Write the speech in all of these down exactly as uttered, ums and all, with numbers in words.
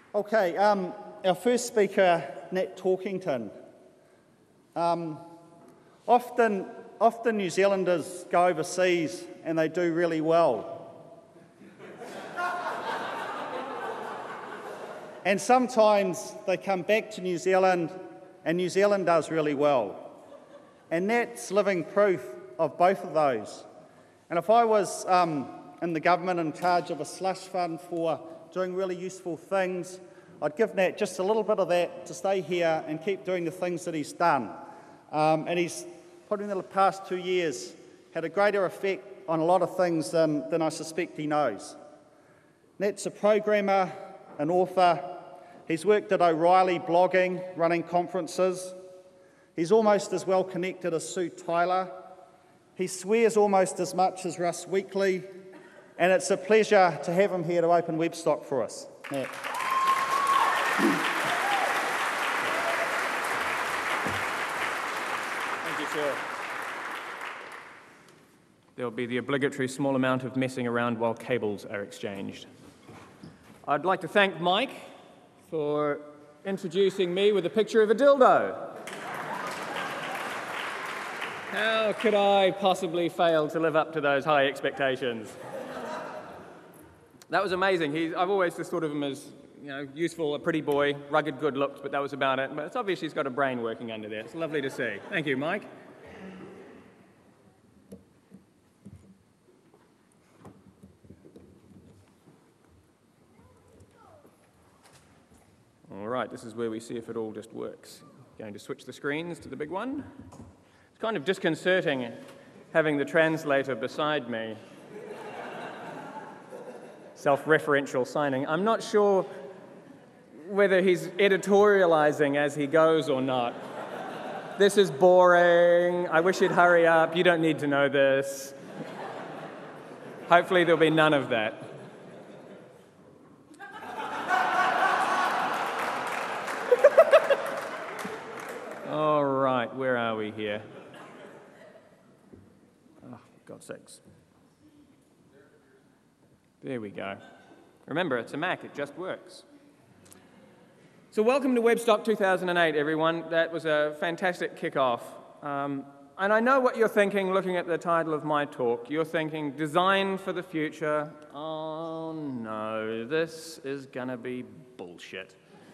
Okay, um, our first speaker, Nat Talkington. Um, often, often New Zealanders go overseas and they do really well. And sometimes they come back to New Zealand and New Zealand does really well. And Nat's living proof of both of those. And if I was um, in the government in charge of a slush fund for doing really useful things, I'd give Nat just a little bit of that to stay here and keep doing the things that he's done. Um, and he's, probably in the past two years, had a greater effect on a lot of things than, than I suspect he knows. Nat's a programmer, an author. He's worked at O'Reilly blogging, running conferences. He's almost as well connected as Sue Tyler. He swears almost as much as Russ Weekly. And it's a pleasure to have him here to open Webstock for us. Nat. Thank you, sir. There'll be the obligatory small amount of messing around while cables are exchanged. I'd like to thank Mike for introducing me with a picture of a dildo. How could I possibly fail to live up to those high expectations? That was amazing. He's, I've always just thought of him as, you know, useful, a pretty boy, rugged good looks, but that was about it. But it's obvious he's got a brain working under there. It's lovely to see. Thank you, Mike. All right, this is where we see if it all just works. Going to switch the screens to the big one. It's kind of disconcerting having the translator beside me. Self-referential signing. I'm not sure whether he's editorializing as he goes or not. This is boring. I wish he'd hurry up. You don't need to know this. Hopefully there'll be none of that. All right, where are we here? Oh, for God's sakes. There we go. Remember, it's a Mac, it just works. So welcome to Webstock two thousand eight, everyone. That was a fantastic kickoff. Um, and I know what you're thinking, looking at the title of my talk. You're thinking, design for the future. Oh no, this is gonna be bullshit.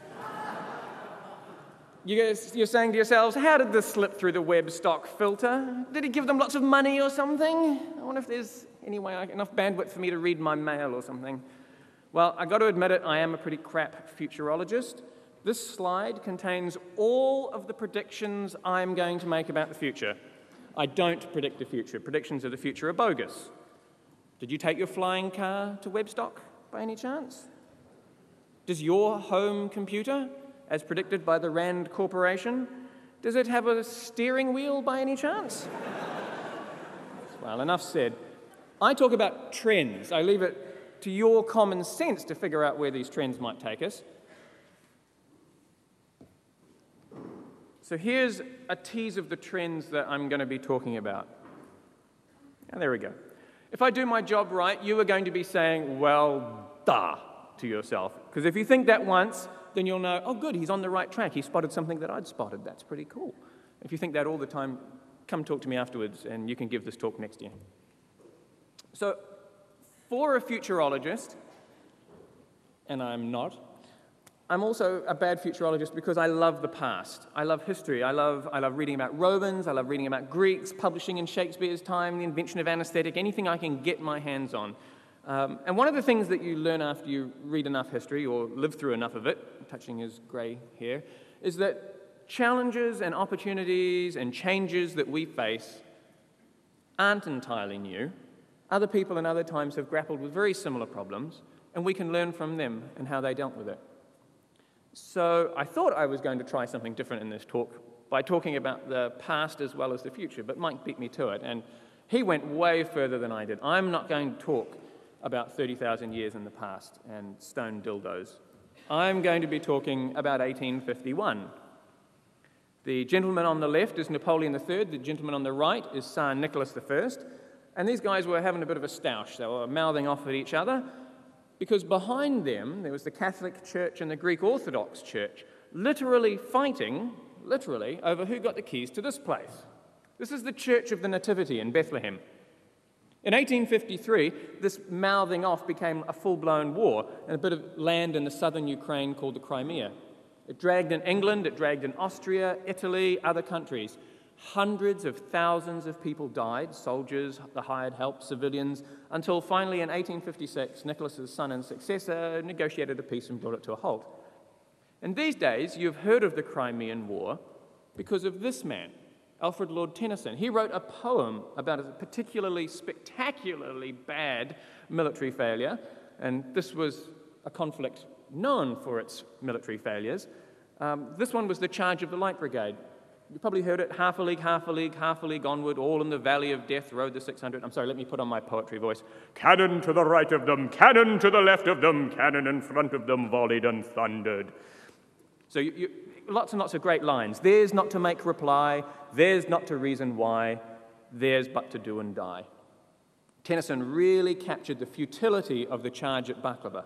You guys, you're saying to yourselves, how did this slip through the Webstock filter? Did he give them lots of money or something? I wonder if there's any way, enough bandwidth for me to read my mail or something. Well, I got to admit it, I am a pretty crap futurologist. This slide contains all of the predictions I'm going to make about the future. I don't predict the future. Predictions of the future are bogus. Did you take your flying car to Webstock by any chance? Does your home computer, as predicted by the Rand Corporation, does it have a steering wheel by any chance? Well, enough said. I talk about trends. I leave it to your common sense to figure out where these trends might take us. So here's a tease of the trends that I'm going to be talking about. And there we go. If I do my job right, you are going to be saying, well, duh, to yourself. Because if you think that once, then you'll know, oh, good, he's on the right track. He spotted something that I'd spotted. That's pretty cool. If you think that all the time, come talk to me afterwards, and you can give this talk next year. So, for a futurologist, and I'm not, I'm also a bad futurologist because I love the past. I love history. I love, I love reading about Romans. I love reading about Greeks, publishing in Shakespeare's time, the invention of anesthetic, anything I can get my hands on. Um, and one of the things that you learn after you read enough history or live through enough of it, touching his grey hair, is that challenges and opportunities and changes that we face aren't entirely new. Other people in other times have grappled with very similar problems, and we can learn from them and how they dealt with it. So I thought I was going to try something different in this talk by talking about the past as well as the future, but Mike beat me to it, and he went way further than I did. I'm not going to talk about thirty thousand years in the past and stone dildos. I'm going to be talking about eighteen fifty-one. The gentleman on the left is Napoleon the Third, the gentleman on the right is Tsar Nicholas the First, and these guys were having a bit of a stoush. They were mouthing off at each other, because behind them there was the Catholic Church and the Greek Orthodox Church literally fighting, literally, over who got the keys to this place. This is the Church of the Nativity in Bethlehem. In eighteen fifty-three, this mouthing off became a full-blown war in a bit of land in the southern Ukraine called the Crimea. It dragged in England, it dragged in Austria, Italy, other countries. Hundreds of thousands of people died, soldiers, the hired help, civilians, until finally in eighteen fifty-six, Nicholas's son and successor negotiated a peace and brought it to a halt. And these days, you've heard of the Crimean War because of this man, Alfred Lord Tennyson. He wrote a poem about a particularly spectacularly bad military failure, and this was a conflict known for its military failures. Um, this one was the Charge of the Light Brigade. You probably heard it, half a league, half a league, half a league onward, all in the valley of death rode the six hundred. I'm sorry, let me put on my poetry voice. Cannon to the right of them, cannon to the left of them, cannon in front of them volleyed and thundered. So you, you, lots and lots of great lines. Theirs not to make reply, theirs not to reason why, theirs but to do and die. Tennyson really captured the futility of the charge at Baklava.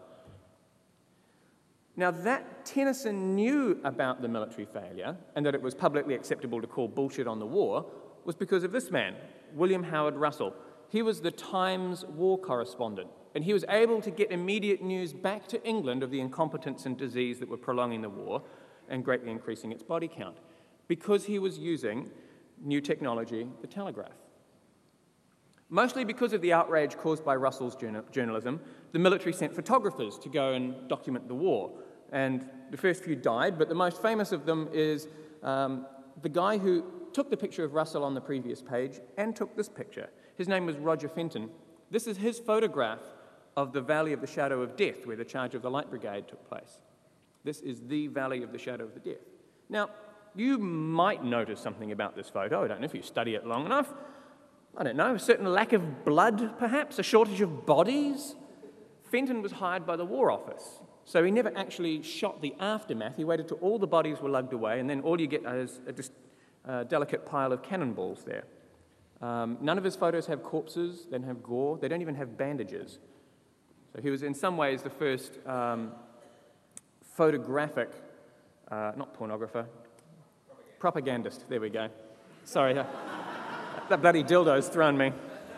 Now, that Tennyson knew about the military failure and that it was publicly acceptable to call bullshit on the war was because of this man, William Howard Russell. He was the Times war correspondent, and he was able to get immediate news back to England of the incompetence and disease that were prolonging the war and greatly increasing its body count because he was using new technology, the telegraph. Mostly because of the outrage caused by Russell's journal- journalism, the military sent photographers to go and document the war. And the first few died, but the most famous of them is um, the guy who took the picture of Russell on the previous page and took this picture. His name was Roger Fenton. This is his photograph of the Valley of the Shadow of Death, where the Charge of the Light Brigade took place. This is the Valley of the Shadow of the Death. Now, you might notice something about this photo. I don't know if you study it long enough. I don't know, a certain lack of blood, perhaps, a shortage of bodies. Fenton was hired by the War Office, so he never actually shot the aftermath. He waited till all the bodies were lugged away, and then all you get is a just, uh, delicate pile of cannonballs there. Um, none of his photos have corpses, they don't have gore, they don't even have bandages. So he was in some ways the first um, photographic, uh, not pornographer, propagandist, there we go. Sorry, uh, that bloody dildo's thrown me.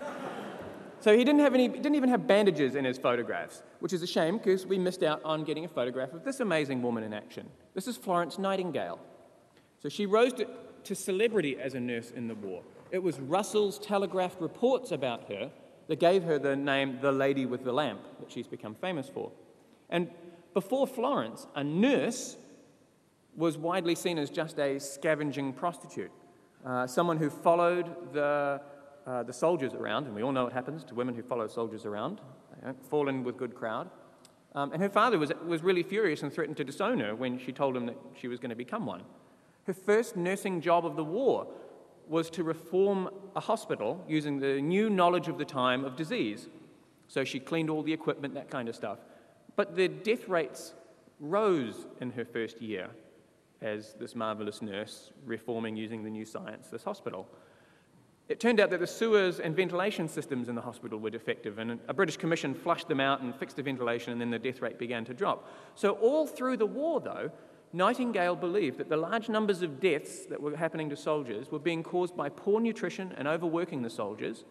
So he didn't have any, didn't even have bandages in his photographs, which is a shame because we missed out on getting a photograph of this amazing woman in action. This is Florence Nightingale. So she rose to, to celebrity as a nurse in the war. It was Russell's telegraphed reports about her that gave her the name the Lady with the Lamp that she's become famous for. And before Florence, a nurse was widely seen as just a scavenging prostitute, uh, someone who followed the Uh, the soldiers around, and we all know what happens to women who follow soldiers around. They don't fall in with good crowd. Um, and her father was, was really furious and threatened to disown her when she told him that she was going to become one. Her first nursing job of the war was to reform a hospital using the new knowledge of the time of disease. So she cleaned all the equipment, that kind of stuff. But the death rates rose in her first year as this marvelous nurse reforming using the new science this hospital. It turned out that the sewers and ventilation systems in the hospital were defective, and a British commission flushed them out and fixed the ventilation, and then the death rate began to drop. So all through the war, though, Nightingale believed that the large numbers of deaths that were happening to soldiers were being caused by poor nutrition and overworking the soldiers.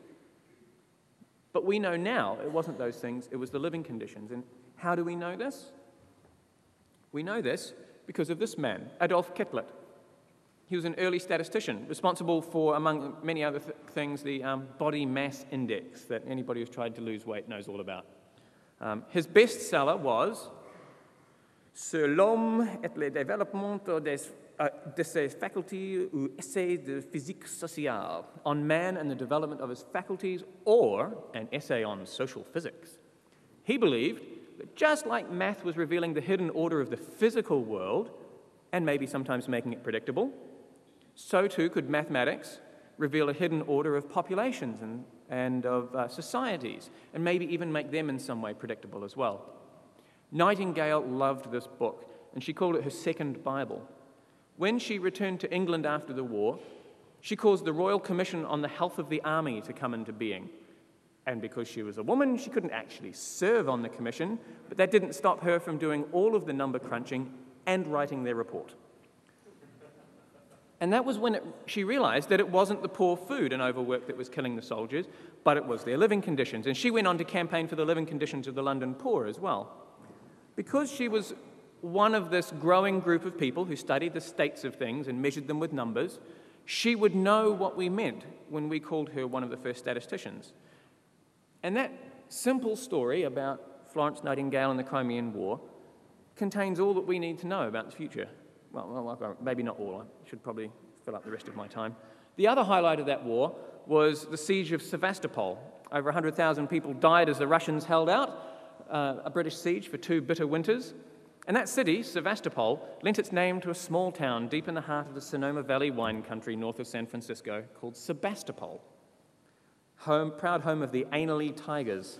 But we know now it wasn't those things, it was the living conditions. And how do we know this? We know this because of this man, Adolf Kittlet. He was an early statistician, responsible for, among many other th- things, the um, body mass index that anybody who's tried to lose weight knows all about. Um, his bestseller was Sur l'homme et le développement des, uh, de ses facultés ou essai de physique sociale, on man and the development of his faculties, or an essay on social physics. He believed that just like math was revealing the hidden order of the physical world, and maybe sometimes making it predictable, so too could mathematics reveal a hidden order of populations and, and of uh, societies, and maybe even make them in some way predictable as well. Nightingale loved this book, and she called it her second Bible. When she returned to England after the war, she caused the Royal Commission on the Health of the Army to come into being. And because she was a woman, she couldn't actually serve on the commission, but that didn't stop her from doing all of the number crunching and writing their report. And that was when it, she realized that it wasn't the poor food and overwork that was killing the soldiers, but it was their living conditions. And she went on to campaign for the living conditions of the London poor as well. Because she was one of this growing group of people who studied the states of things and measured them with numbers, she would know what we meant when we called her one of the first statisticians. And that simple story about Florence Nightingale and the Crimean War contains all that we need to know about the future. Well, well, maybe not all. I should probably fill up the rest of my time. The other highlight of that war was the siege of Sevastopol. Over one hundred thousand people died as the Russians held out, uh, a British siege for two bitter winters. And that city, Sevastopol, lent its name to a small town deep in the heart of the Sonoma Valley wine country north of San Francisco called Sebastopol, home, proud home of the anally tigers.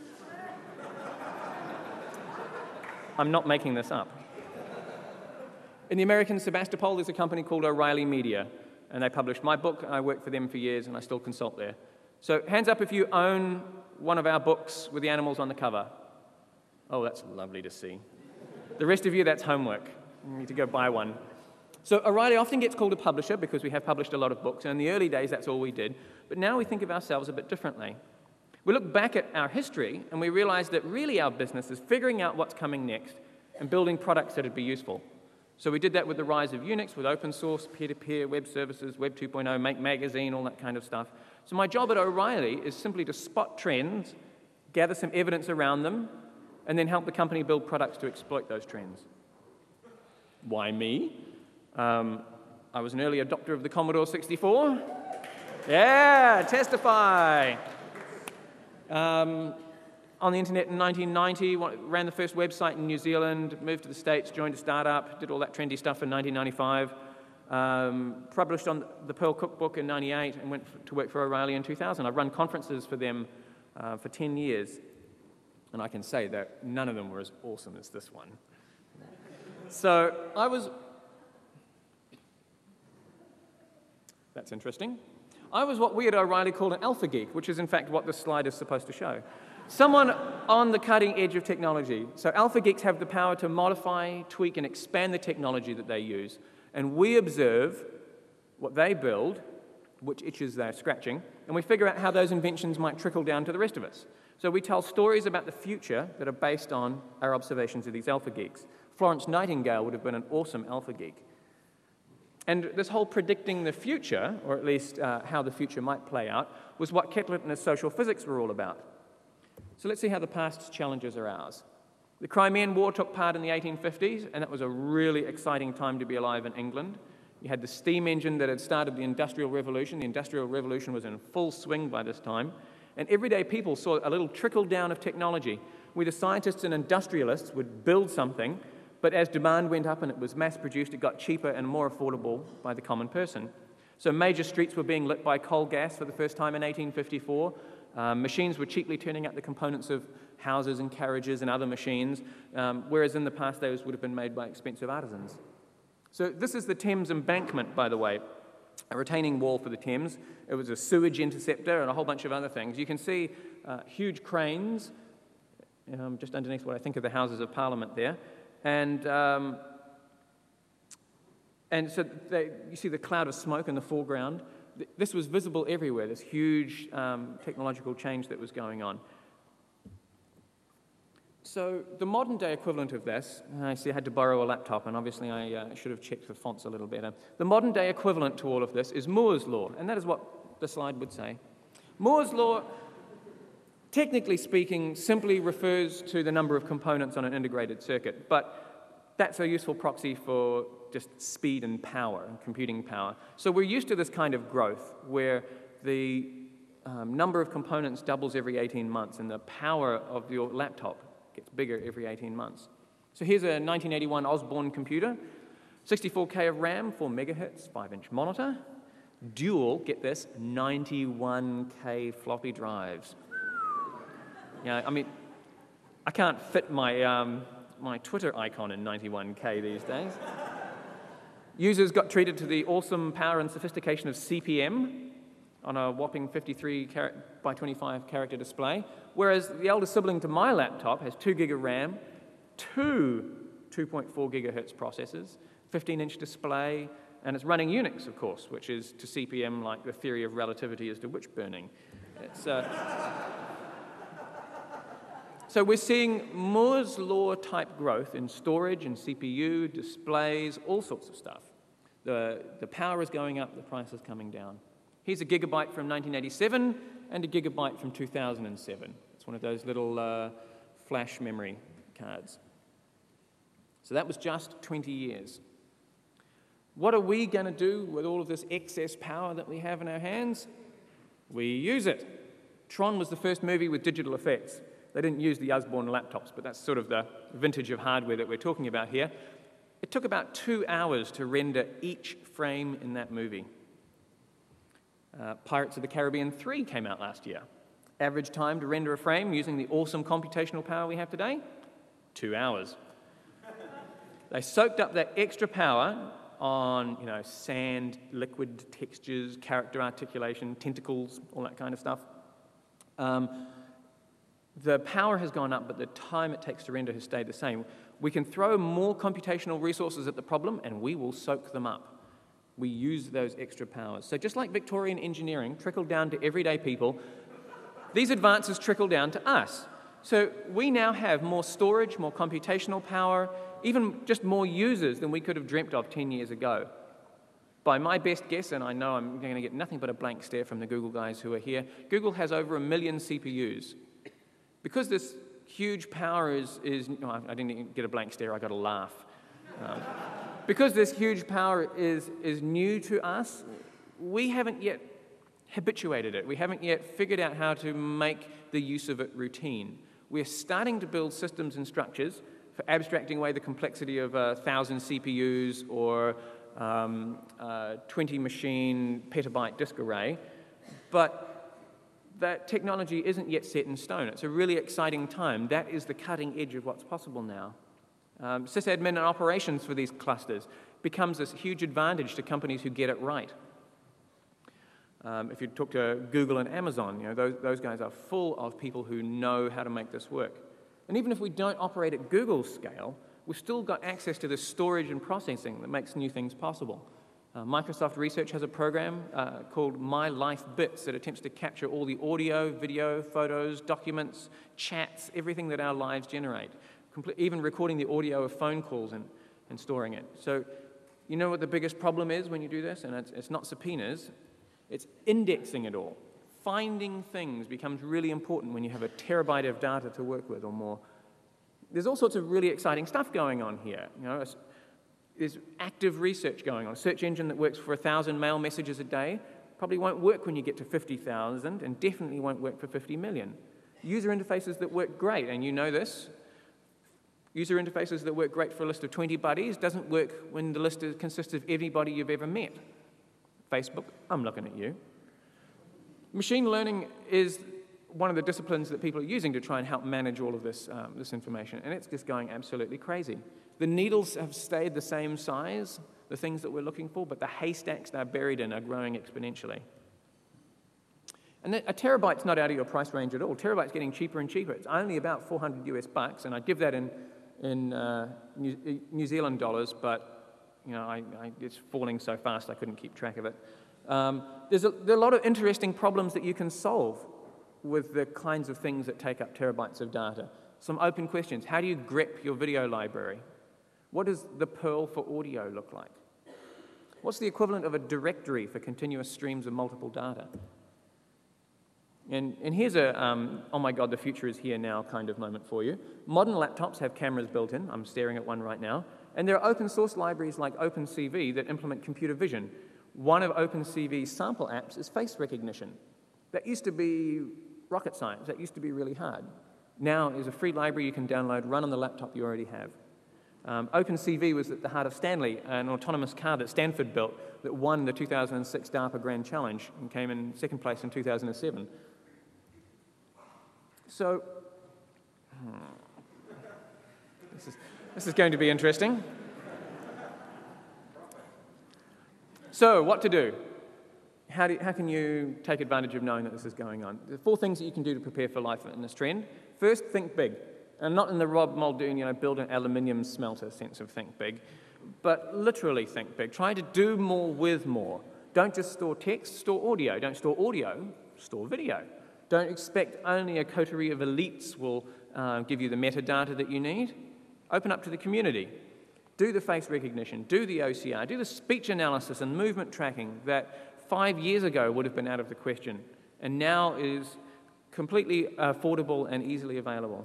I'm not making this up. In the American Sebastopol, there's a company called O'Reilly Media, and they published my book. I worked for them for years, and I still consult there. So hands up if you own one of our books with the animals on the cover. Oh, that's lovely to see. The rest of you, that's homework. You need to go buy one. So O'Reilly often gets called a publisher because we have published a lot of books, and in the early days, that's all we did. But now we think of ourselves a bit differently. We look back at our history, and we realize that really our business is figuring out what's coming next and building products that would be useful. So we did that with the rise of Unix, with open source, peer-to-peer, web services, Web two point oh, Make Magazine, all that kind of stuff. So my job at O'Reilly is simply to spot trends, gather some evidence around them, and then help the company build products to exploit those trends. Why me? Um, I was an early adopter of the Commodore sixty-four. Yeah, testify. Um, on the internet in nineteen ninety, ran the first website in New Zealand, moved to the States, joined a startup, did all that trendy stuff in nineteen ninety-five, um, published on the Pearl Cookbook in ninety-eight, and went to work for O'Reilly in two thousand. I've run conferences for them uh, for ten years, and I can say that none of them were as awesome as this one. So I was... That's interesting. I was what we at O'Reilly called an alpha geek, which is in fact what this slide is supposed to show. Someone on the cutting edge of technology. So alpha geeks have the power to modify, tweak, and expand the technology that they use. And we observe what they build, which itches they're scratching, and we figure out how those inventions might trickle down to the rest of us. So we tell stories about the future that are based on our observations of these alpha geeks. Florence Nightingale would have been an awesome alpha geek. And this whole predicting the future, or at least uh, how the future might play out, was what Kettler and his social physics were all about. So let's see how the past's challenges are ours. The Crimean War took part in the eighteen fifties, and that was a really exciting time to be alive in England. You had the steam engine that had started the Industrial Revolution. The Industrial Revolution was in full swing by this time, and everyday people saw a little trickle down of technology, where the scientists and industrialists would build something, but as demand went up and it was mass-produced, it got cheaper and more affordable by the common person. So major streets were being lit by coal gas for the first time in eighteen fifty-four. Um, machines were cheaply turning out the components of houses and carriages and other machines, um, whereas in the past those would have been made by expensive artisans. So this is the Thames Embankment, by the way, a retaining wall for the Thames. It was a sewage interceptor and a whole bunch of other things. You can see uh, huge cranes um, just underneath what I think are the Houses of Parliament there. And, um, and so they, you see the cloud of smoke in the foreground. This was visible everywhere, this huge um, technological change that was going on. So the modern day equivalent of this, I see I had to borrow a laptop, and obviously I uh, should have checked the fonts a little better. The modern day equivalent to all of this is Moore's law, and that is what the slide would say. Moore's law, technically speaking, simply refers to the number of components on an integrated circuit, but that's a useful proxy for just speed and power and computing power. So we're used to this kind of growth where the um, number of components doubles every eighteen months and the power of your laptop gets bigger every eighteen months. So here's a nineteen eighty-one Osborne computer, sixty-four K of RAM, four megahertz, five inch monitor, dual, get this, ninety-one K floppy drives. Yeah, I mean, I can't fit my, um, my Twitter icon in ninety-one K these days. Users got treated to the awesome power and sophistication of C P M, on a whopping fifty-three by twenty-five character display, whereas the elder sibling to my laptop has two gig of RAM, two two point four gigahertz processors, fifteen inch display, and it's running Unix, of course, which is to C P M like the theory of relativity is to witch burning. It's, uh... So we're seeing Moore's law type growth in storage and C P U, displays, all sorts of stuff. The, the power is going up, the price is coming down. Here's a gigabyte from nineteen eighty-seven and a gigabyte from two thousand seven. It's one of those little uh, flash memory cards. So that was just twenty years. What are we going to do with all of this excess power that we have in our hands? We use it. Tron was the first movie with digital effects. They didn't use the Osborne laptops, but that's sort of the vintage of hardware that we're talking about here. It took about two hours to render each frame in that movie. Uh, Pirates of the Caribbean three came out last year. Average time to render a frame using the awesome computational power we have today? Two hours. They soaked up that extra power on, you know, sand, liquid textures, character articulation, tentacles, all that kind of stuff. Um, the power has gone up, but the time it takes to render has stayed the same. We can throw more computational resources at the problem, and we will soak them up. We use those extra powers. So just like Victorian engineering trickled down to everyday people, these advances trickle down to us. So we now have more storage, more computational power, even just more users than we could have dreamt of ten years ago. By my best guess, and I know I'm going to get nothing but a blank stare from the Google guys who are here, Google has over a million C P Us. Because this huge power is, is oh, I didn't even get a blank stare, I got a laugh. Um, because this huge power is, is new to us, we haven't yet habituated it. We haven't yet figured out how to make the use of it routine. We're starting to build systems and structures for abstracting away the complexity of a thousand C P Us or um, uh, twenty machine petabyte disk array, but that technology isn't yet set in stone. It's a really exciting time. That is the cutting edge of what's possible now. Um, sysadmin and operations for these clusters becomes this huge advantage to companies who get it right. Um, if you talk to Google and Amazon, you know, those, those guys are full of people who know how to make this work. And even if we don't operate at Google's scale, we've still got access to the storage and processing that makes new things possible. Uh, Microsoft Research has a program uh, called My Life Bits that attempts to capture all the audio, video, photos, documents, chats, everything that our lives generate, Comple- even recording the audio of phone calls and, and storing it. So you know what the biggest problem is when you do this? And it's, it's not subpoenas, it's indexing it all. Finding things becomes really important when you have a terabyte of data to work with or more. There's all sorts of really exciting stuff going on here. You know, there's active research going on. A search engine that works for one thousand mail messages a day probably won't work when you get to fifty thousand and definitely won't work for fifty million. User interfaces that work great, and you know this, user interfaces that work great for a list of twenty buddies doesn't work when the list is, consists of everybody you've ever met. Facebook, I'm looking at you. Machine learning is one of the disciplines that people are using to try and help manage all of this, um, this information, and it's just going absolutely crazy. The needles have stayed the same size, the things that we're looking for, but the haystacks they're buried in are growing exponentially. And a terabyte's not out of your price range at all. Terabyte's getting cheaper and cheaper. It's only about four hundred US bucks, and I'd give that in, in uh, New, New Zealand dollars, but you know, I, I, it's falling so fast I couldn't keep track of it. Um, there's a, there are a lot of interesting problems that you can solve with the kinds of things that take up terabytes of data. Some open questions. How do you grep your video library? What does the Perl for audio look like? What's the equivalent of a directory for continuous streams of multiple data? And, and here's a, um, oh my God, the future is here now kind of moment for you. Modern laptops have cameras built in. I'm staring at one right now. And there are open source libraries like OpenCV that implement computer vision. One of OpenCV's sample apps is face recognition. That used to be rocket science. That used to be really hard. Now is a free library you can download, run on the laptop you already have. Um, OpenCV was at the heart of Stanley, an autonomous car that Stanford built that won the two thousand six DARPA Grand Challenge and came in second place in two thousand seven. So, hmm, this is, this is going to be interesting. So, what to do? how, do, how can you take advantage of knowing that this is going on? There are four things that you can do to prepare for life in this trend. First, think big. And not in the Rob Muldoon, you know, build an aluminium smelter sense of think big, but literally think big. Try to do more with more. Don't just store text, store audio. Don't store audio, store video. Don't expect only a coterie of elites will uh, give you the metadata that you need. Open up to the community. Do the face recognition, do the O C R, do the speech analysis and movement tracking that five years ago would have been out of the question and now is completely affordable and easily available.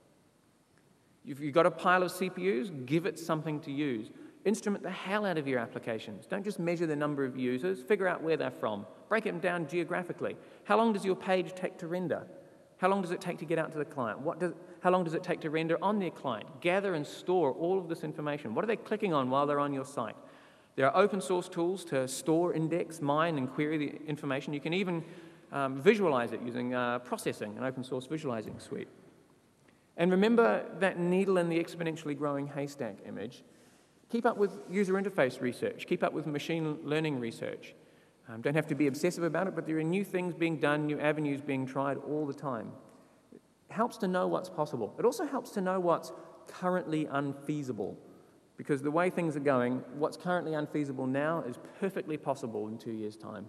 If you've got a pile of C P Us, give it something to use. Instrument the hell out of your applications. Don't just measure the number of users, figure out where they're from. Break them down geographically. How long does your page take to render? How long does it take to get out to the client? What does, how long does it take to render on their client? Gather and store all of this information. What are they clicking on while they're on your site? There are open source tools to store, index, mine, and query the information. You can even um, visualize it using uh, processing, an open source visualizing suite. And remember that needle in the exponentially growing haystack image. Keep up with user interface research. Keep up with machine learning research. Um, don't have to be obsessive about it, but there are new things being done, new avenues being tried all the time. It helps to know what's possible. It also helps to know what's currently unfeasible, because the way things are going, what's currently unfeasible now is perfectly possible in two years' time.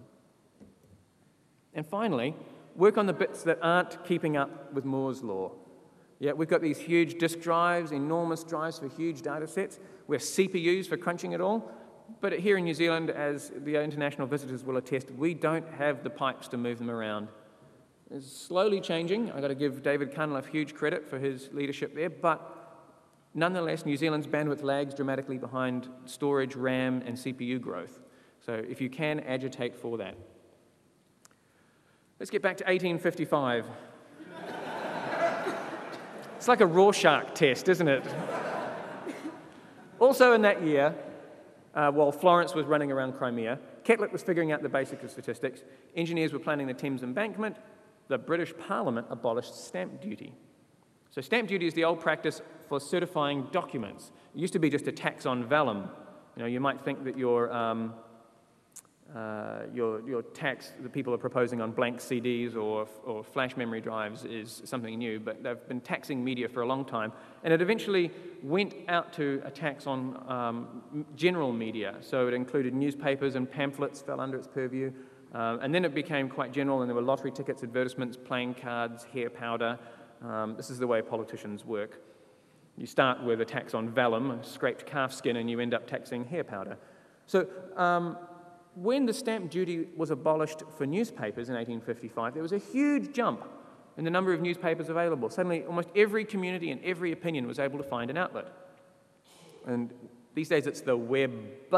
And finally, work on the bits that aren't keeping up with Moore's law. Yeah, we've got these huge disk drives, enormous drives for huge data sets. We have C P Us for crunching it all. But here in New Zealand, as the international visitors will attest, we don't have the pipes to move them around. It's slowly changing. I've got to give David Cunliffe huge credit for his leadership there, but nonetheless, New Zealand's bandwidth lags dramatically behind storage, RAM, and C P U growth. So if you can, agitate for that. Let's get back to eighteen fifty-five. It's like a Rorschach test, isn't it? Also in that year, uh, while Florence was running around Crimea, Catlett was figuring out the basics of statistics, engineers were planning the Thames embankment, the British Parliament abolished stamp duty. So stamp duty is the old practice for certifying documents. It used to be just a tax on vellum. You know, you might think that your, um, uh, your, your tax that people are proposing on blank C Ds or, or flash memory drives is something new, but they've been taxing media for a long time. And it eventually went out to a tax on um, general media. So it included newspapers and pamphlets fell under its purview. Um, and then it became quite general, and there were lottery tickets, advertisements, playing cards, hair powder. Um, this is the way politicians work. You start with a tax on vellum, scraped calf skin, and you end up taxing hair powder. So um, when the stamp duty was abolished for newspapers in eighteen fifty-five, there was a huge jump in the number of newspapers available. Suddenly, almost every community and every opinion was able to find an outlet. And these days, it's the web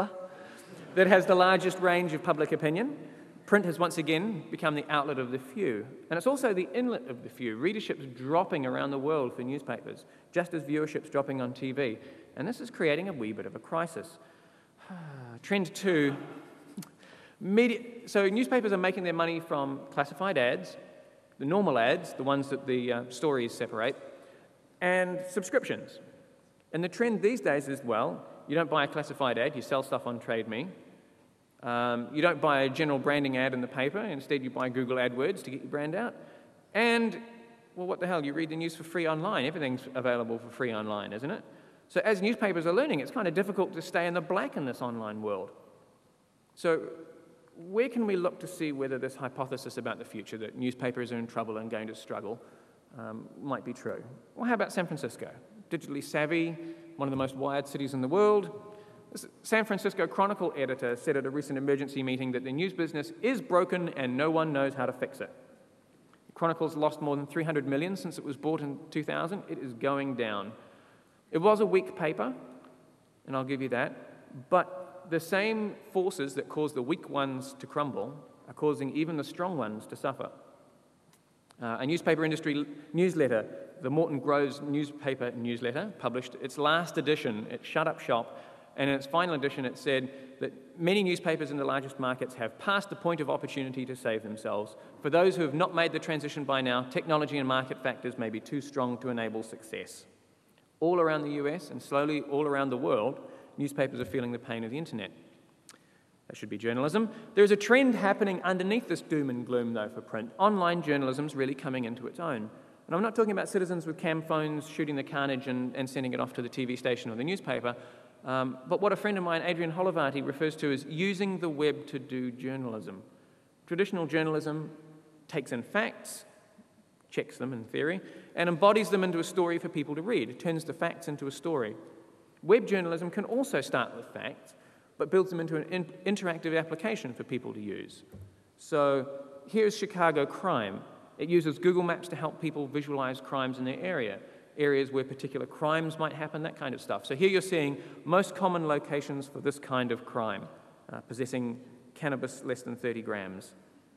that has the largest range of public opinion. Print has once again become the outlet of the few. And it's also the inlet of the few. Readership's dropping around the world for newspapers, just as viewership's dropping on T V. And this is creating a wee bit of a crisis. Trend two. Media, so newspapers are making their money from classified ads, the normal ads, the ones that the uh, stories separate, and subscriptions. And the trend these days is, well, you don't buy a classified ad, you sell stuff on Trade Me. Um, you don't buy a general branding ad in the paper, instead you buy Google AdWords to get your brand out. And, well, what the hell, you read the news for free online. Everything's available for free online, isn't it? So as newspapers are learning, it's kind of difficult to stay in the black in this online world. So where can we look to see whether this hypothesis about the future, that newspapers are in trouble and going to struggle, um, might be true? Well, how about San Francisco? Digitally savvy, one of the most wired cities in the world. The San Francisco Chronicle editor said at a recent emergency meeting that the news business is broken and no one knows how to fix it. The Chronicle's lost more than three hundred million dollars since it was bought in two thousand. It is going down. It was a weak paper, and I'll give you that, but the same forces that cause the weak ones to crumble are causing even the strong ones to suffer. Uh, a newspaper industry newsletter, the Morton Groves newspaper newsletter, published its last edition. It shut up shop, and in its final edition it said that many newspapers in the largest markets have passed the point of opportunity to save themselves. For those who have not made the transition by now, technology and market factors may be too strong to enable success. All around the U S and slowly all around the world, newspapers are feeling the pain of the internet. That should be journalism. There's a trend happening underneath this doom and gloom, though, for print. Online journalism's really coming into its own. And I'm not talking about citizens with cam phones shooting the carnage and, and sending it off to the T V station or the newspaper, um, but what a friend of mine, Adrian Holovarty, refers to as using the web to do journalism. Traditional journalism takes in facts, checks them in theory, and embodies them into a story for people to read. It turns the facts into a story. Web journalism can also start with facts, but builds them into an in- interactive application for people to use. So here's Chicago crime. It uses Google Maps to help people visualize crimes in their area, areas where particular crimes might happen, that kind of stuff. So here you're seeing most common locations for this kind of crime, uh, possessing cannabis less than thirty grams.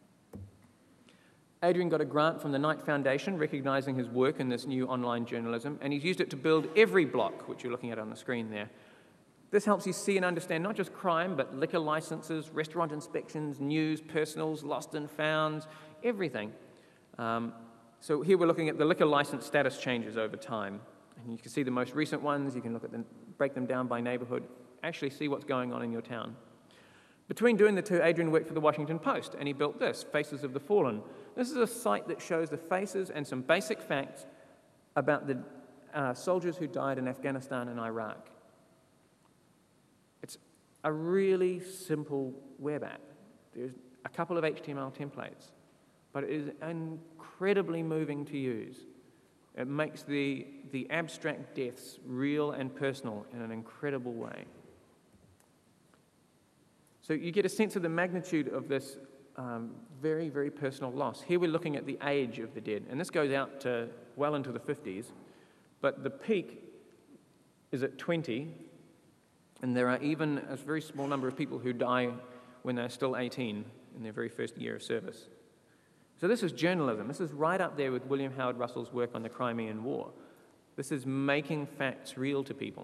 Adrian got a grant from the Knight Foundation recognizing his work in this new online journalism, and he's used it to build every block, which you're looking at on the screen there. This helps you see and understand not just crime, but liquor licenses, restaurant inspections, news, personals, lost and founds, everything. Um, so here we're looking at the liquor license status changes over time. And you can see the most recent ones, you can look at them, break them down by neighborhood, actually see what's going on in your town. Between doing the two, Adrian worked for the Washington Post, and he built this, Faces of the Fallen. This is a site that shows the faces and some basic facts about the uh, soldiers who died in Afghanistan and Iraq. It's a really simple web app. There's a couple of H T M L templates, but it is incredibly moving to use. It makes the, the abstract deaths real and personal in an incredible way. So you get a sense of the magnitude of this um, very, very personal loss. Here we're looking at the age of the dead, and this goes out to well into the fifties, but the peak is at twenty, and there are even a very small number of people who die when they're still eighteen in their very first year of service. So this is journalism. This is right up there with William Howard Russell's work on the Crimean War. This is making facts real to people.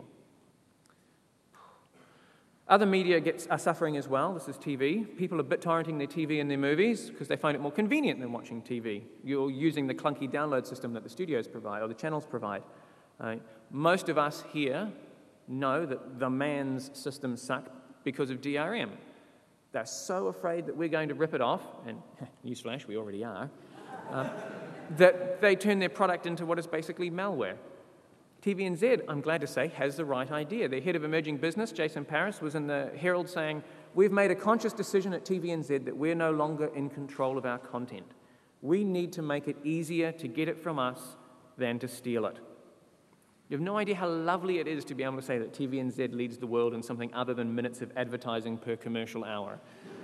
Other media gets, are suffering as well. This is T V. People are BitTorrenting their T V and their movies because they find it more convenient than watching T V. You're using the clunky download system that the studios provide or the channels provide. Uh, most of us here know that the man's systems suck because of D R M. They're so afraid that we're going to rip it off, and newsflash, we already are, uh, that they turn their product into what is basically malware. T V N Z, I'm glad to say, has the right idea. Their head of emerging business, Jason Paris, was in the Herald saying, "We've made a conscious decision at T V N Z that we're no longer in control of our content. We need to make it easier to get it from us than to steal it." You have no idea how lovely it is to be able to say that T V N Z leads the world in something other than minutes of advertising per commercial hour.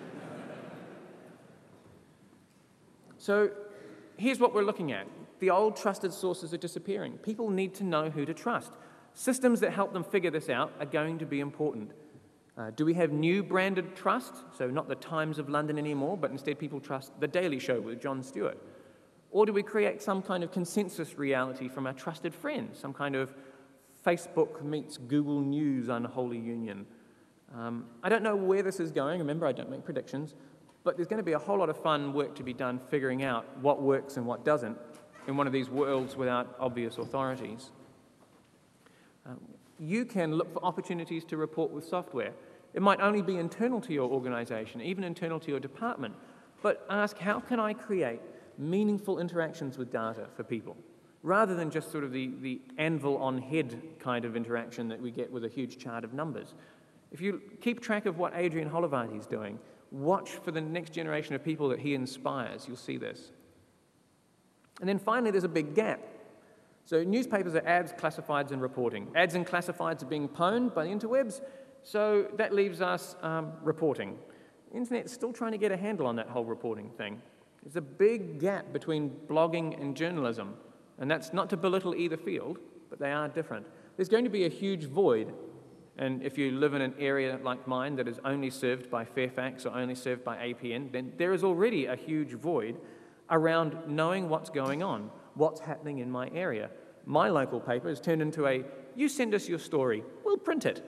So here's what we're looking at. The old trusted sources are disappearing. People need to know who to trust. Systems that help them figure this out are going to be important. Uh, do we have new branded trust? So not the Times of London anymore, but instead people trust The Daily Show with Jon Stewart. Or do we create some kind of consensus reality from our trusted friends, some kind of Facebook meets Google News unholy union? Um, I don't know where this is going. Remember, I don't make predictions. But there's going to be a whole lot of fun work to be done figuring out what works and what doesn't in one of these worlds without obvious authorities. Um, you can look for opportunities to report with software. It might only be internal to your organization, even internal to your department, but ask, how can I create meaningful interactions with data for people, rather than just sort of the, the anvil on head kind of interaction that we get with a huge chart of numbers. If you keep track of what Adrian Holovarty is doing, watch for the next generation of people that he inspires, you'll see this. And then finally, there's a big gap. So newspapers are ads, classifieds, and reporting. Ads and classifieds are being pwned by the interwebs, so that leaves us um, reporting. The internet's still trying to get a handle on that whole reporting thing. There's a big gap between blogging and journalism, and that's not to belittle either field, but they are different. There's going to be a huge void, and if you live in an area like mine that is only served by Fairfax or only served by A P N, then there is already a huge void around knowing what's going on, what's happening in my area. My local paper has turned into a, you send us your story, we'll print it.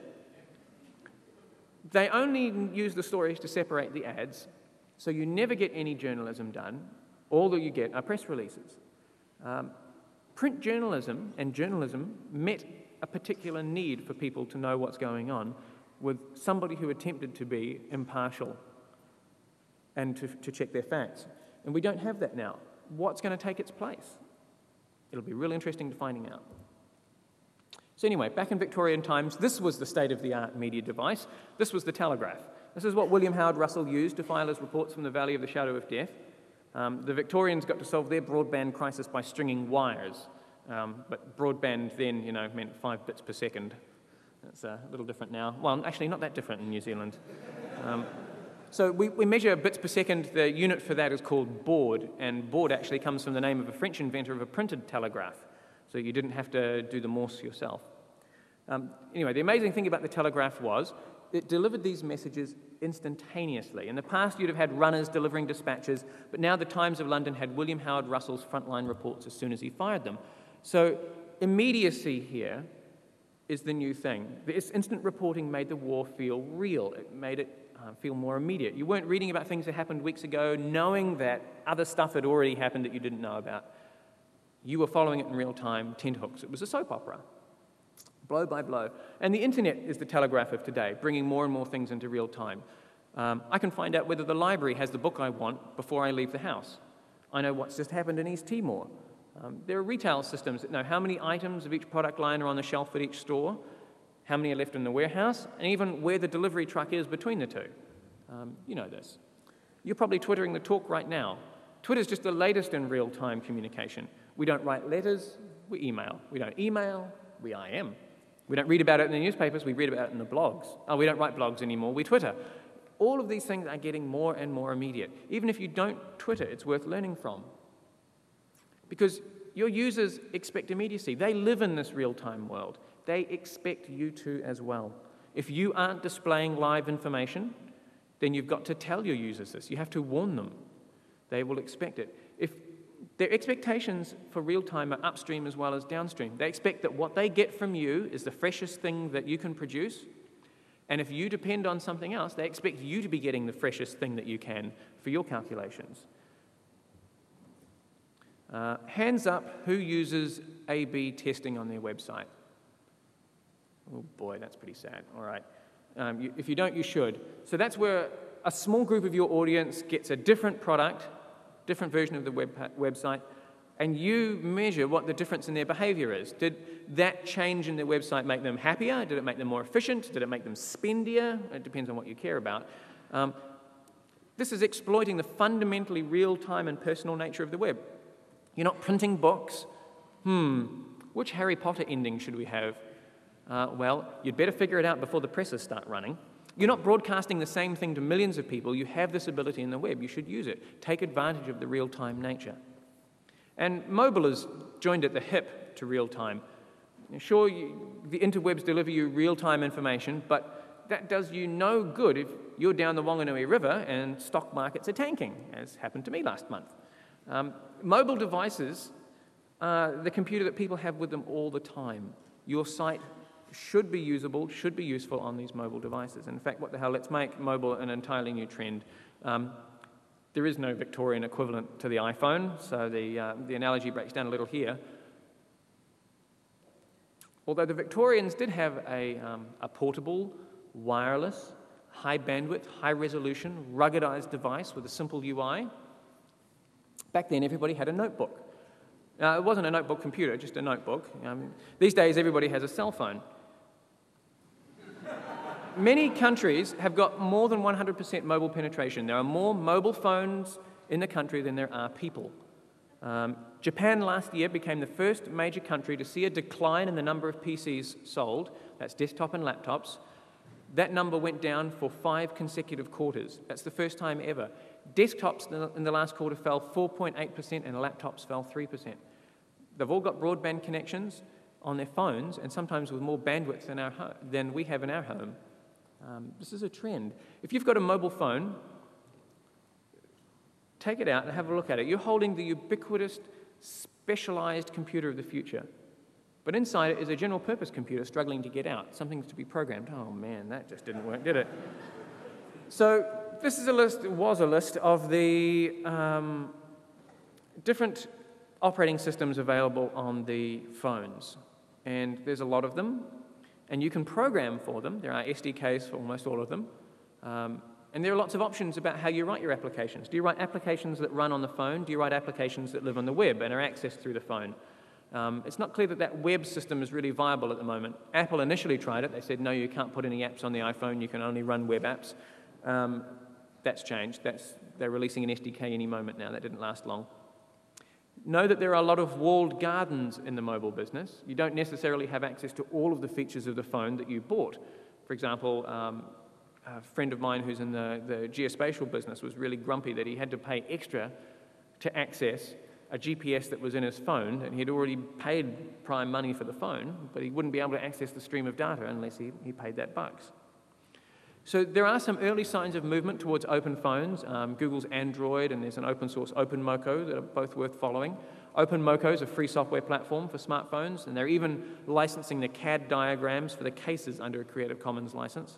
They only use the stories to separate the ads, so you never get any journalism done. All that you get are press releases. Um, print journalism and journalism met a particular need for people to know what's going on, with somebody who attempted to be impartial and to, to check their facts. And we don't have that now. What's going to take its place? It'll be really interesting to finding out. So anyway, back in Victorian times, this was the state-of-the-art media device. This was the telegraph. This is what William Howard Russell used to file his reports from the Valley of the Shadow of Death. Um, the Victorians got to solve their broadband crisis by stringing wires. Um, but broadband then, you know, meant five bits per second. It's a little different now. Well, actually, not that different in New Zealand. Um, so we, we measure bits per second. The unit for that is called baud, and baud actually comes from the name of a French inventor of a printed telegraph. So you didn't have to do the Morse yourself. Um, anyway, the amazing thing about the telegraph was it delivered these messages instantaneously. In the past, you'd have had runners delivering dispatches, but now the Times of London had William Howard Russell's frontline reports as soon as he fired them. So immediacy here is the new thing. This instant reporting made the war feel real. It made it uh, feel more immediate. You weren't reading about things that happened weeks ago, knowing that other stuff had already happened that you didn't know about. You were following it in real time, tenterhooks. It was a soap opera, blow by blow. And the internet is the telegraph of today, bringing more and more things into real time. Um, I can find out whether the library has the book I want before I leave the house. I know what's just happened in East Timor. Um, there are retail systems that know how many items of each product line are on the shelf at each store, how many are left in the warehouse, and even where the delivery truck is between the two. Um, you know this. You're probably twittering the talk right now. Twitter's just the latest in real-time communication. We don't write letters, we email. We don't email, we I M. We don't read about it in the newspapers, we read about it in the blogs. Oh, we don't write blogs anymore, we Twitter. All of these things are getting more and more immediate. Even if you don't Twitter, it's worth learning from. Because your users expect immediacy. They live in this real-time world. They expect you to as well. If you aren't displaying live information, then you've got to tell your users this. You have to warn them. They will expect it. If their expectations for real-time are upstream as well as downstream. They expect that what they get from you is the freshest thing that you can produce. And if you depend on something else, they expect you to be getting the freshest thing that you can for your calculations. Uh, hands up who uses A B testing on their website. Oh boy, that's pretty sad. All right. Um, you, if you don't, you should. So that's where a small group of your audience gets a different product, different version of the web website, and you measure what the difference in their behavior is. Did that change in their website make them happier? Did it make them more efficient? Did it make them spendier? It depends on what you care about. Um, this is exploiting the fundamentally real-time and personal nature of the web. You're not printing books. Hmm, which Harry Potter ending should we have? Uh, well, you'd better figure it out before the presses start running. You're not broadcasting the same thing to millions of people. You have this ability in the web. You should use it. Take advantage of the real-time nature. And mobile is joined at the hip to real-time. Sure, you, the interwebs deliver you real-time information, but that does you no good if you're down the Wanganui River and stock markets are tanking, as happened to me last month. Um, mobile devices are the computer that people have with them all the time. Your site should be usable, should be useful on these mobile devices. In fact, what the hell, let's make mobile an entirely new trend. Um, there is no Victorian equivalent to the iPhone, so the, uh, the analogy breaks down a little here. Although the Victorians did have a, um, a portable, wireless, high bandwidth, high resolution, ruggedized device with a simple U I, back then everybody had a notebook. Uh, it wasn't a notebook computer, just a notebook. Um, these days everybody has a cell phone. Many countries have got more than one hundred percent mobile penetration. There are more mobile phones in the country than there are people. Um, Japan last year became the first major country to see a decline in the number of P Cs sold. That's desktop and laptops. That number went down for five consecutive quarters. That's the first time ever. Desktops in the last quarter fell four point eight percent and laptops fell three percent. They've all got broadband connections on their phones and sometimes with more bandwidth than, our ho- than we have in our home. Um, this is a trend. If you've got a mobile phone, take it out and have a look at it. You're holding the ubiquitous, specialized computer of the future. But inside it is a general purpose computer struggling to get out, something to be programmed. Oh man, that just didn't work, did it? So this is a list, was a list of the um, different operating systems available on the phones. And there's a lot of them. And you can program for them. There are S D Ks for almost all of them. Um, and there are lots of options about how you write your applications. Do you write applications that run on the phone? Do you write applications that live on the web and are accessed through the phone? Um, it's not clear that that web system is really viable at the moment. Apple initially tried it. They said, no, you can't put any apps on the iPhone. You can only run web apps. Um, that's changed. That's, they're releasing an S D K any moment now. That didn't last long. Know that there are a lot of walled gardens in the mobile business. You don't necessarily have access to all of the features of the phone that you bought. For example, um, a friend of mine who's in the, the geospatial business was really grumpy that he had to pay extra to access a G P S that was in his phone, and he'd already paid Prime money for the phone, but he wouldn't be able to access the stream of data unless he, he paid that bucks. So there are some early signs of movement towards open phones. Um, Google's Android, and there's an open source OpenMoko that are both worth following. OpenMoko is a free software platform for smartphones, and they're even licensing the C A D diagrams for the cases under a Creative Commons license.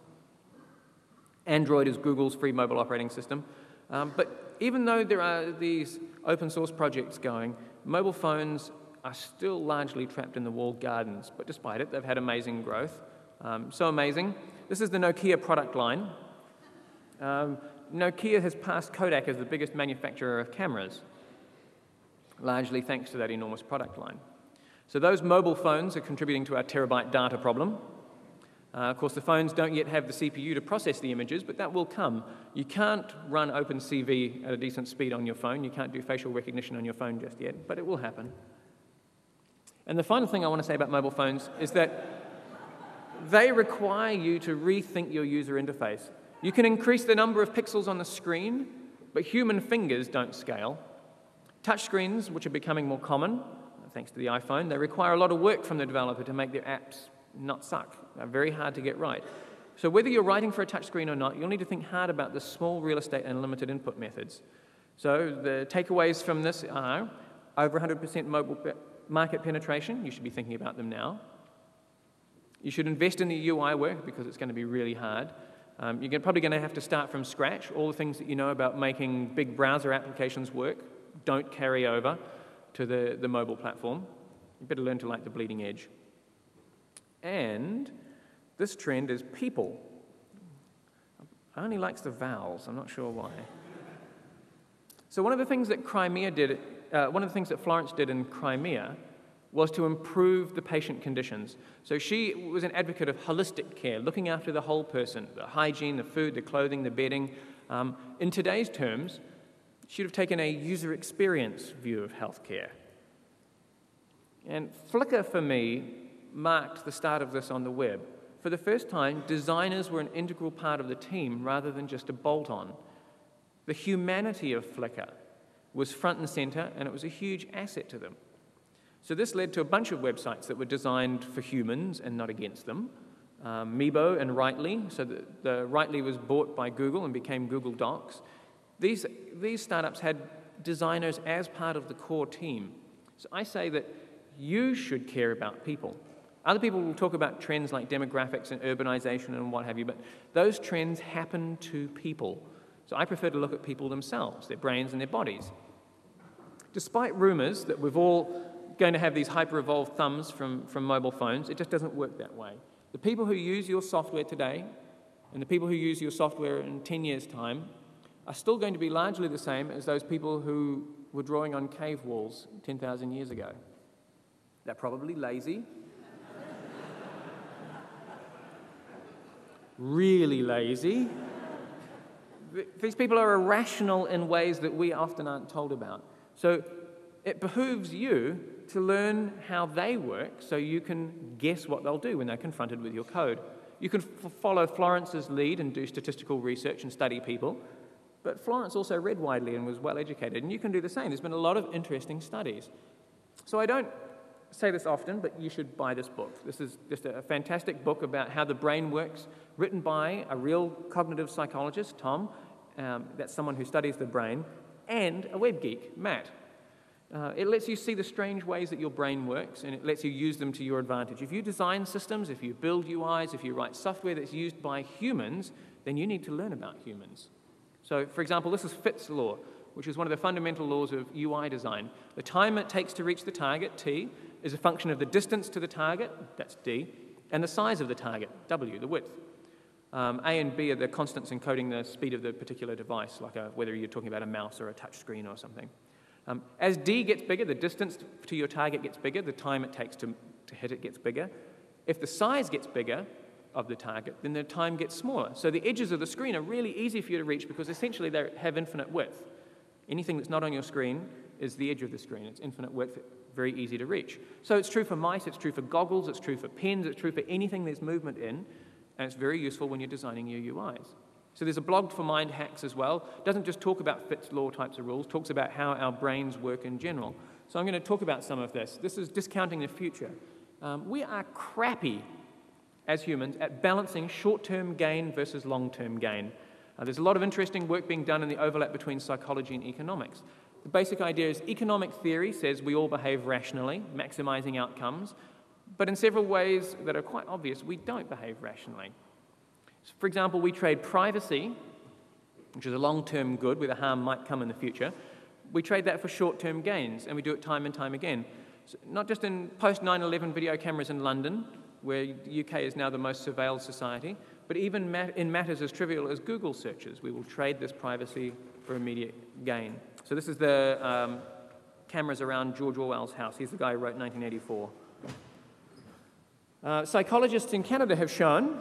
Android is Google's free mobile operating system. Um, but even though there are these open source projects going, mobile phones are still largely trapped in the walled gardens. But despite it, they've had amazing growth. Um, so amazing. This is the Nokia product line. Um, Nokia has passed Kodak as the biggest manufacturer of cameras, largely thanks to that enormous product line. So those mobile phones are contributing to our terabyte data problem. Uh, of course, the phones don't yet have the C P U to process the images, but that will come. You can't run OpenCV at a decent speed on your phone. You can't do facial recognition on your phone just yet, but it will happen. And the final thing I want to say about mobile phones is that they require you to rethink your user interface. You can increase the number of pixels on the screen, but human fingers don't scale. Touchscreens, which are becoming more common, thanks to the iPhone, they require a lot of work from the developer to make their apps not suck. They're very hard to get right. So whether you're writing for a touchscreen or not, you'll need to think hard about the small real estate and limited input methods. So the takeaways from this are over one hundred percent mobile market penetration. You should be thinking about them now. You should invest in the U I work because it's going to be really hard. Um, you're probably going to have to start from scratch. All the things that you know about making big browser applications work don't carry over to the, the mobile platform. You better learn to like the bleeding edge. And this trend is people. I only likes the vowels. I'm not sure why. So one of the things that Crimea did, uh, one of the things that Florence did in Crimea was to improve the patient conditions. So she was an advocate of holistic care, looking after the whole person, the hygiene, the food, the clothing, the bedding. Um, in today's terms, she would have taken a user experience view of healthcare. And Flickr, for me, marked the start of this on the web. For the first time, designers were an integral part of the team rather than just a bolt-on. The humanity of Flickr was front and center, and it was a huge asset to them. So this led to a bunch of websites that were designed for humans and not against them. Um, Meebo and Writely, so the, the Writely was bought by Google and became Google Docs. These, these startups had designers as part of the core team. So I say that you should care about people. Other people will talk about trends like demographics and urbanization and what have you, but those trends happen to people. So I prefer to look at people themselves, their brains and their bodies. Despite rumors that we're all going to have these hyper-evolved thumbs from, from mobile phones, it just doesn't work that way. The people who use your software today and the people who use your software in ten years' time are still going to be largely the same as those people who were drawing on cave walls ten thousand years ago. They're probably lazy, really lazy. These people are irrational in ways that we often aren't told about. So it behooves you to learn how they work so you can guess what they'll do when they're confronted with your code. You can f- follow Florence's lead and do statistical research and study people, but Florence also read widely and was well educated, and you can do the same. There's been a lot of interesting studies. So I don't say this often, but you should buy this book. This is just a fantastic book about how the brain works, written by a real cognitive psychologist, Tom, um, that's someone who studies the brain, and a web geek, Matt. Uh, it lets you see the strange ways that your brain works, and it lets you use them to your advantage. If you design systems, if you build U Is, if you write software that's used by humans, then you need to learn about humans. So, for example, this is Fitts' law, which is one of the fundamental laws of U I design. The time it takes to reach the target, T, is a function of the distance to the target, that's D, and the size of the target, W, the width. Um, A and B are the constants encoding the speed of the particular device, like a, whether you're talking about a mouse or a touch screen or something. Um, as D gets bigger, the distance to your target gets bigger, the time it takes to, to hit it gets bigger. If the size gets bigger of the target, then the time gets smaller. So the edges of the screen are really easy for you to reach because essentially they have infinite width. Anything that's not on your screen is the edge of the screen. It's infinite width, very easy to reach. So it's true for mice, it's true for goggles, it's true for pens, it's true for anything there's movement in, and it's very useful when you're designing your U Is. So there's a blog for Mind Hacks as well. It doesn't just talk about Fitts law types of rules, talks about how our brains work in general. So I'm going to talk about some of this. This is discounting the future. Um, we are crappy as humans at balancing short-term gain versus long-term gain. Uh, there's a lot of interesting work being done in the overlap between psychology and economics. The basic idea is economic theory says we all behave rationally, maximizing outcomes, but in several ways that are quite obvious, we don't behave rationally. So for example, we trade privacy, which is a long-term good where the harm might come in the future. We trade that for short-term gains, and we do it time and time again. So not just in post nine eleven video cameras in London, where the U K is now the most surveilled society, but even mat in matters as trivial as Google searches, we will trade this privacy for immediate gain. So this is the um, cameras around George Orwell's house. He's the guy who wrote nineteen eighty-four. Uh, psychologists in Canada have shown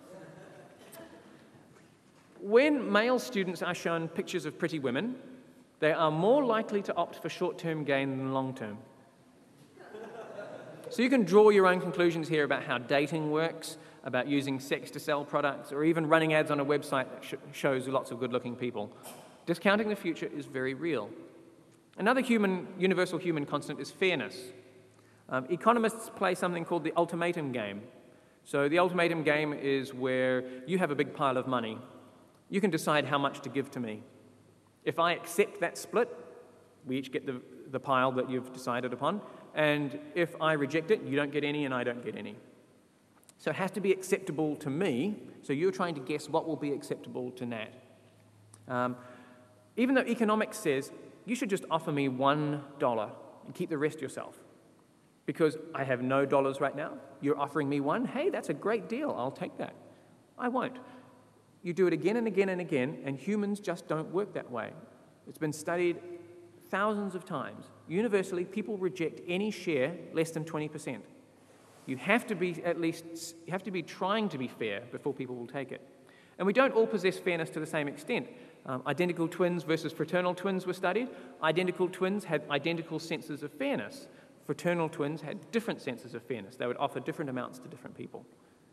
when male students are shown pictures of pretty women, they are more likely to opt for short-term gain than long-term. So you can draw your own conclusions here about how dating works, about using sex to sell products, or even running ads on a website that sh shows lots of good-looking people. Discounting the future is very real. Another human, universal human constant is fairness. Um, economists play something called the ultimatum game. So the ultimatum game is where you have a big pile of money. You can decide how much to give to me. If I accept that split, we each get the, the pile that you've decided upon. And if I reject it, you don't get any and I don't get any. So it has to be acceptable to me. So you're trying to guess what will be acceptable to Nat. Um, even though economics says you should just offer me one dollar and keep the rest yourself. Because I have no dollars right now. You're offering me one. Hey, that's a great deal. I'll take that. I won't. You do it again and again and again, and humans just don't work that way. It's been studied thousands of times. Universally, people reject any share less than twenty percent. You have to be at least, you have to be trying to be fair before people will take it. And we don't all possess fairness to the same extent. Um, identical twins versus fraternal twins were studied. Identical twins had identical senses of fairness. Fraternal twins had different senses of fairness. They would offer different amounts to different people.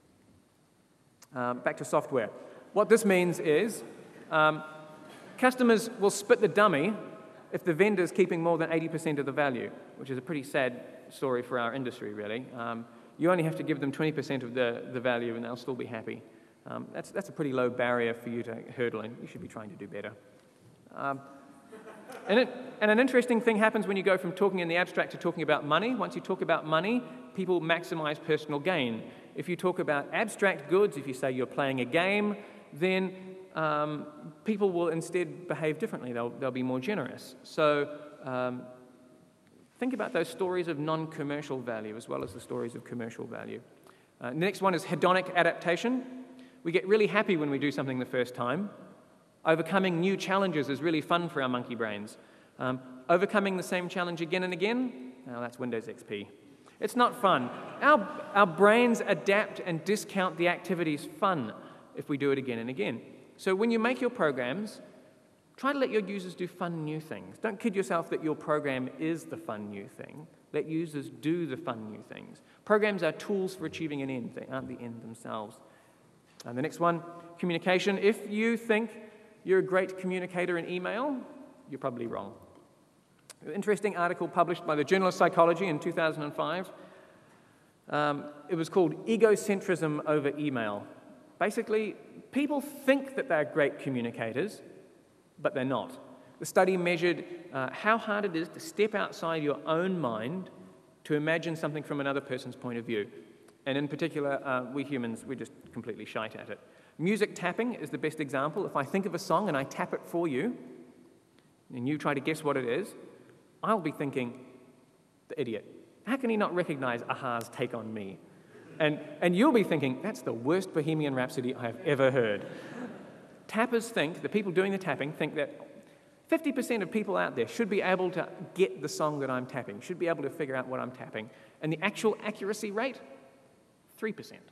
Um, back to software. What this means is um, customers will split the dummy if the vendor's keeping more than eighty percent of the value, which is a pretty sad story for our industry, really. Um, you only have to give them twenty percent of the, the value and they'll still be happy. Um, that's, that's a pretty low barrier for you to hurdle in. You should be trying to do better. Um, and, it, and an interesting thing happens when you go from talking in the abstract to talking about money. Once you talk about money, people maximize personal gain. If you talk about abstract goods, if you say you're playing a game, then um, people will instead behave differently. They'll, they'll be more generous. So um, think about those stories of non-commercial value as well as the stories of commercial value. Uh, the next one is hedonic adaptation. We get really happy when we do something the first time. Overcoming new challenges is really fun for our monkey brains. Um, overcoming the same challenge again and again, well, that's Windows X P. It's not fun. Our, our brains adapt and discount the activities fun if we do it again and again. So when you make your programs, try to let your users do fun new things. Don't kid yourself that your program is the fun new thing. Let users do the fun new things. Programs are tools for achieving an end. They aren't the end themselves. And the next one, communication. If you think you're a great communicator in email, you're probably wrong. An interesting article published by the Journal of Psychology in two thousand five. Um, it was called Egocentrism Over Email. Basically, people think that they're great communicators, but they're not. The study measured uh, how hard it is to step outside your own mind to imagine something from another person's point of view. And in particular, uh, we humans, we're just completely shite at it. Music tapping is the best example. If I think of a song and I tap it for you, and you try to guess what it is, I'll be thinking, the idiot. How can he not recognize a-ha's Take on Me? And, and you'll be thinking, that's the worst Bohemian Rhapsody I've ever heard. Tappers think, the people doing the tapping think that fifty percent of people out there should be able to get the song that I'm tapping, should be able to figure out what I'm tapping. And the actual accuracy rate, three percent.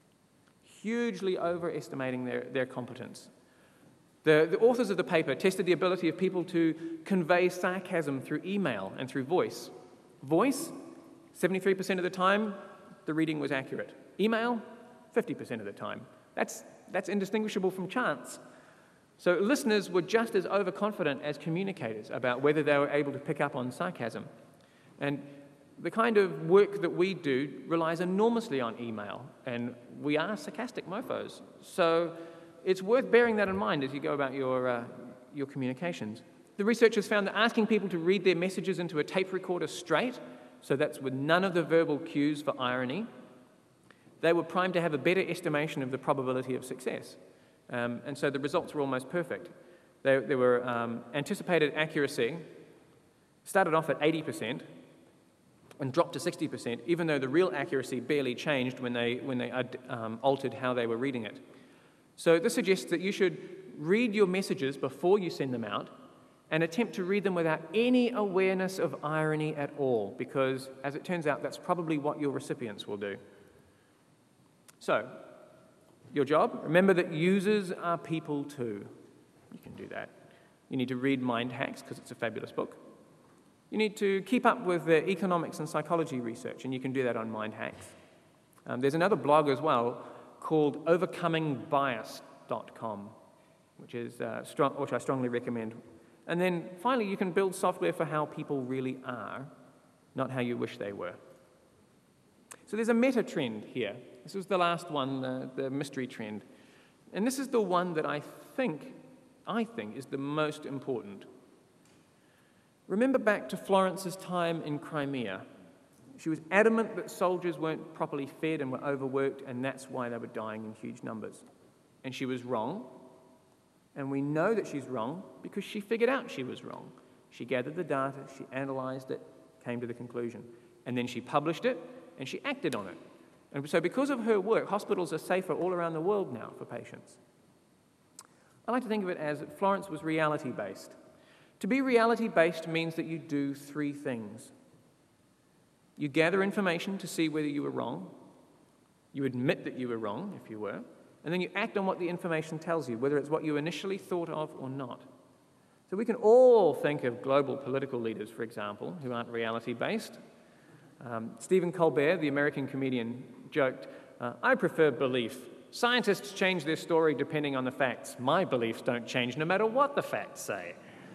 Hugely overestimating their, their competence. The, the authors of the paper tested the ability of people to convey sarcasm through email and through voice. Voice, seventy-three percent of the time, the reading was accurate. Email, fifty percent of the time. That's, that's indistinguishable from chance. So listeners were just as overconfident as communicators about whether they were able to pick up on sarcasm. And the kind of work that we do relies enormously on email, and we are sarcastic mofos. So it's worth bearing that in mind as you go about your, uh, your communications. The researchers found that asking people to read their messages into a tape recorder straight, so that's with none of the verbal cues for irony, they were primed to have a better estimation of the probability of success. Um, and so the results were almost perfect. They, they were um, anticipated accuracy, started off at eighty percent and dropped to sixty percent, even though the real accuracy barely changed when they, when they um, altered how they were reading it. So this suggests that you should read your messages before you send them out and attempt to read them without any awareness of irony at all, because, as it turns out, that's probably what your recipients will do. So, your job, remember that users are people too. You can do that. You need to read Mind Hacks, because it's a fabulous book. You need to keep up with the economics and psychology research, and you can do that on Mind Hacks. Um, there's another blog as well called overcoming bias dot com, which, is, uh, strong, which I strongly recommend. And then finally, you can build software for how people really are, not how you wish they were. So there's a meta trend here. This was the last one, the, the mystery trend. And this is the one that I think, I think is the most important. Remember back to Florence's time in Crimea. She was adamant that soldiers weren't properly fed and were overworked, and that's why they were dying in huge numbers. And she was wrong. And we know that she's wrong because she figured out she was wrong. She gathered the data, she analyzed it, came to the conclusion. And then she published it, and she acted on it. And so because of her work, hospitals are safer all around the world now for patients. I like to think of it as Florence was reality-based. To be reality-based means that you do three things. You gather information to see whether you were wrong. You admit that you were wrong, if you were. And then you act on what the information tells you, whether it's what you initially thought of or not. So we can all think of global political leaders, for example, who aren't reality-based. Um, Stephen Colbert, the American comedian, joked, uh, I prefer belief. Scientists change their story depending on the facts. My beliefs don't change no matter what the facts say.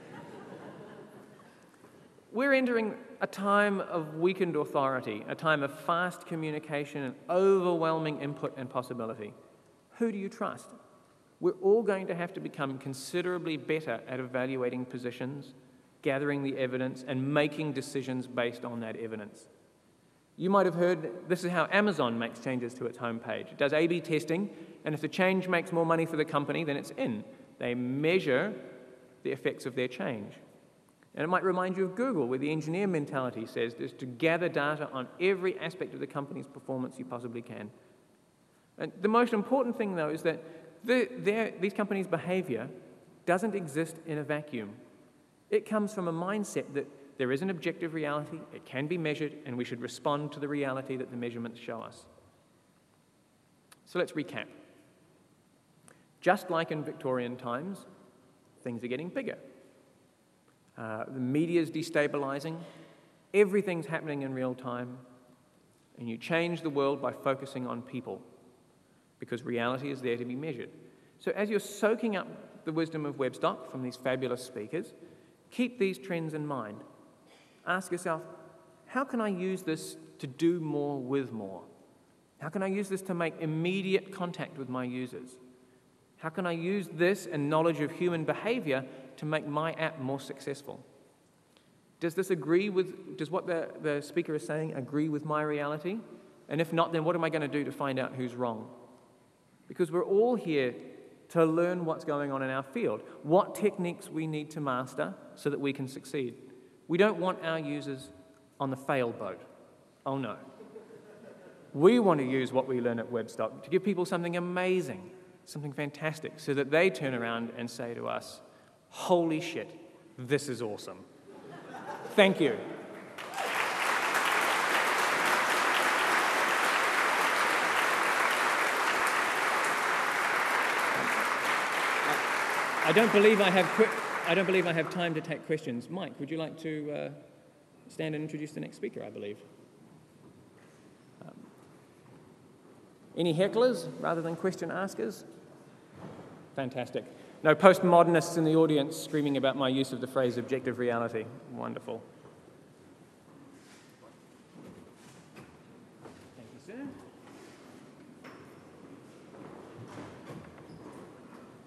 We're entering a time of weakened authority, a time of fast communication and overwhelming input and possibility. Who do you trust? We're all going to have to become considerably better at evaluating positions, gathering the evidence, and making decisions based on that evidence. You might have heard this is how Amazon makes changes to its homepage. It does A B testing, and if the change makes more money for the company, then it's in. They measure the effects of their change. And it might remind you of Google, where the engineer mentality says is to gather data on every aspect of the company's performance you possibly can. And the most important thing, though, is that the, these companies' behavior doesn't exist in a vacuum. It comes from a mindset that there is an objective reality, it can be measured, and we should respond to the reality that the measurements show us. So let's recap. Just like in Victorian times, things are getting bigger. Uh, the media's destabilizing, everything's happening in real time, and you change the world by focusing on people, because reality is there to be measured. So as you're soaking up the wisdom of Webstock from these fabulous speakers, keep these trends in mind. Ask yourself, how can I use this to do more with more? How can I use this to make immediate contact with my users? How can I use this and knowledge of human behavior to make my app more successful? Does this agree with, does what the, the speaker is saying agree with my reality? And if not, then what am I going to do to find out who's wrong? Because we're all here to learn what's going on in our field, what techniques we need to master so that we can succeed. We don't want our users on the fail boat. Oh no. We want to use what we learn at Webstock to give people something amazing, something fantastic, so that they turn around and say to us, holy shit, this is awesome. Thank you. I don't believe I have qu- I don't believe I have time to take questions. Mike, would you like to uh, stand and introduce the next speaker, I believe? Um, any hecklers rather than question askers? Fantastic. No postmodernists in the audience screaming about my use of the phrase objective reality. Wonderful. Thank you, sir.